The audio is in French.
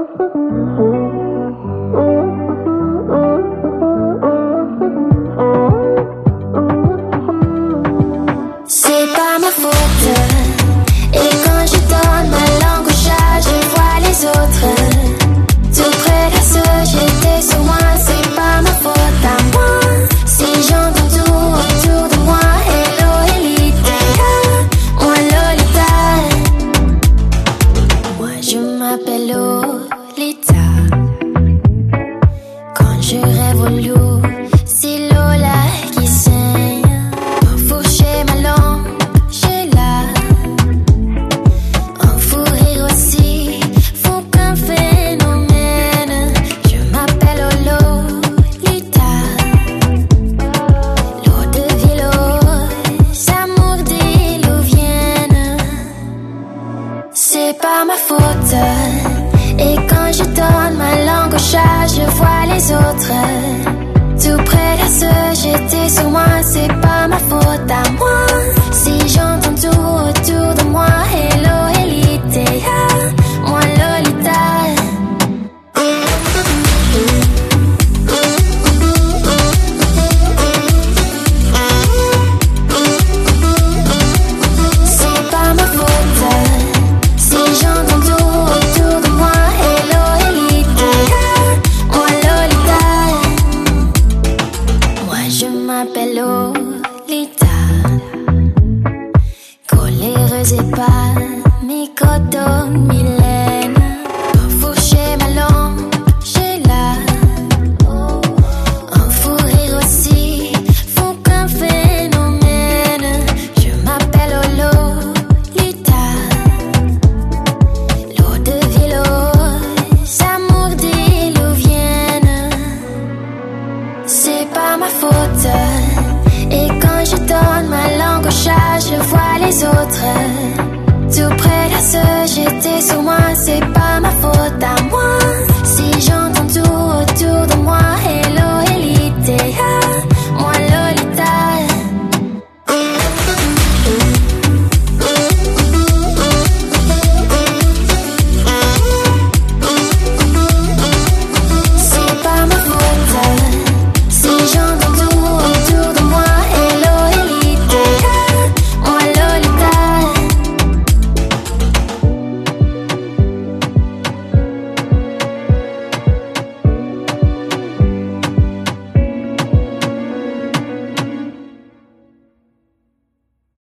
C'est pas ma faute. Et quand je donne ma langue au chat, je vois les autres tout près de ceux j'étais sur moi. C'est pas ma faute à moi. Si j'entends tout autour de moi, hello Elita, moi Lolita. Moi je m'appelle Lolita. Quand je rêve au loup, c'est Lola qui saigne. Pour fourcher ma langue, j'ai là. En fou rire aussi, fou qu'un phénomène. Je m'appelle Lolita. L'eau de Vilo, amour diluvienne. C'est pas ma faute. Et quand je donne ma langue au chat, je vois les autres tout près de ceux j'étais sur moi. C'est pas ma faute à moi. Si j'entends tout autour de moi, hello Elite, moi Lolita. C'est pas ma faute. Si j'entends tout autour de moi, hello Elite, moi Lolita. Moi je m'appelle Lolita. Coléreuse et pas mi coton Mylène. Pour fourcher ma langue, j'ai là. En fou rire aussi, fou qu'un phénomène. Je m'appelle Lolita. L'eau de Vilo, amour diluvienne. C'est pas ma faute. Et quand je donne ma langue au chat, je vois les autres